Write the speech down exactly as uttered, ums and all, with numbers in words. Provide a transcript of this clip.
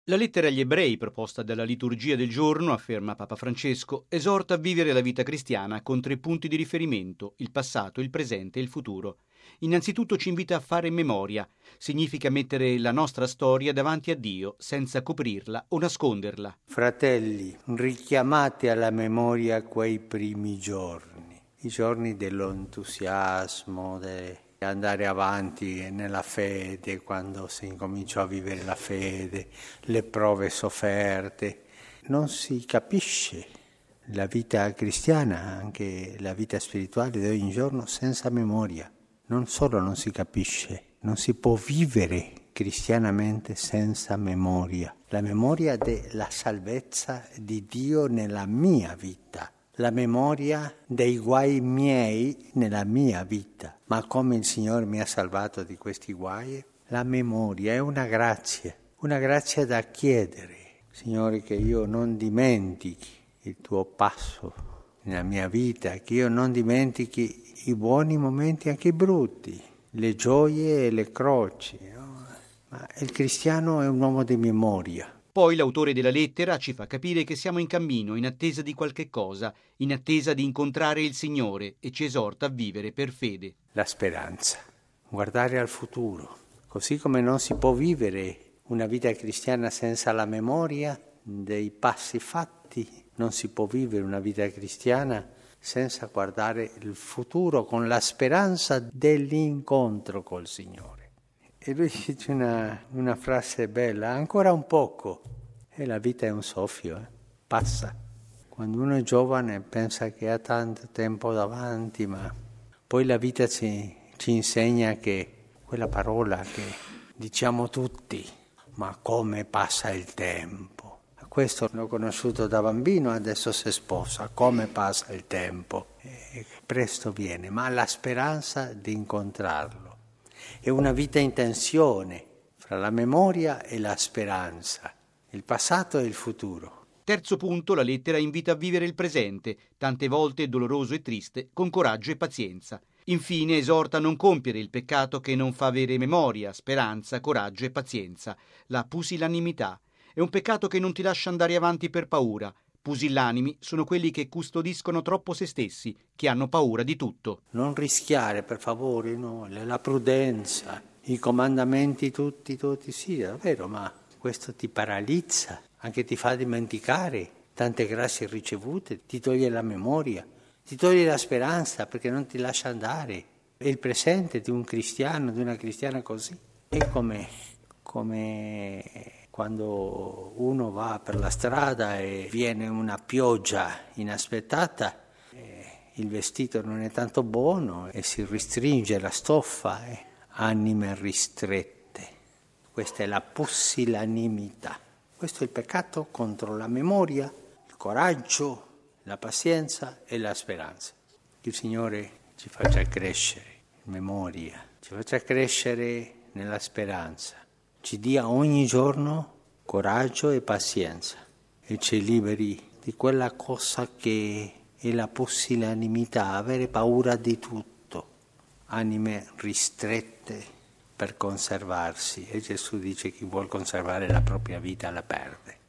La lettera agli ebrei, proposta dalla liturgia del giorno, afferma Papa Francesco, esorta a vivere la vita cristiana con tre punti di riferimento: il passato, il presente e il futuro. Innanzitutto ci invita a fare memoria. Significa mettere la nostra storia davanti a Dio, senza coprirla o nasconderla. Fratelli, richiamate alla memoria quei primi giorni, i giorni dell'entusiasmo, di andare avanti nella fede, quando si incominciò a vivere la fede, le prove sofferte. Non si capisce la vita cristiana, anche la vita spirituale di ogni giorno, senza memoria. Non solo non si capisce, non si può vivere cristianamente senza memoria. La memoria della salvezza di Dio nella mia vita. La memoria dei guai miei nella mia vita. Ma come il Signore mi ha salvato di questi guai? La memoria è una grazia, una grazia da chiedere. Signore, che io non dimentichi il tuo passo nella mia vita, che io non dimentichi i buoni momenti, anche i brutti, le gioie e le croci. No? Ma il cristiano è un uomo di memoria. Poi l'autore della lettera ci fa capire che siamo in cammino, in attesa di qualche cosa, in attesa di incontrare il Signore, e ci esorta a vivere per fede. La speranza, guardare al futuro. Così come non si può vivere una vita cristiana senza la memoria dei passi fatti, non si può vivere una vita cristiana senza guardare il futuro con la speranza dell'incontro col Signore. E lui dice una, una frase bella: ancora un poco, e la vita è un soffio, eh? Passa. Quando uno è giovane pensa che ha tanto tempo davanti, ma poi la vita ci, ci insegna che quella parola che diciamo tutti, ma come passa il tempo. Questo l'ho conosciuto da bambino, adesso si sposa, come passa il tempo. E presto viene, ma la speranza di incontrarlo. È una vita in tensione fra la memoria e la speranza, il passato e il futuro. Terzo punto, la lettera invita a vivere il presente, tante volte doloroso e triste, con coraggio e pazienza. Infine esorta a non compiere il peccato che non fa avere memoria, speranza, coraggio e pazienza, la pusillanimità. È un peccato che non ti lascia andare avanti per paura. Pusillanimi sono quelli che custodiscono troppo se stessi, che hanno paura di tutto. Non rischiare, per favore, no, la prudenza, i comandamenti tutti, tutti, sì, davvero, ma questo ti paralizza, anche ti fa dimenticare tante grazie ricevute, ti toglie la memoria, ti toglie la speranza perché non ti lascia andare. È il presente di un cristiano, di una cristiana così. È come, come quando uno va per la strada e viene una pioggia inaspettata, eh, il vestito non è tanto buono e si ristringe la stoffa, eh, anime ristrette. Questa è la pusillanimità. Questo è il peccato contro la memoria, il coraggio, la pazienza e la speranza. Che il Signore ci faccia crescere in memoria, ci faccia crescere nella speranza, ci dia ogni giorno coraggio e pazienza e ci liberi di quella cosa che è la pusillanimità, avere paura di tutto, anime ristrette per conservarsi. E Gesù dice che chi vuol conservare la propria vita la perde.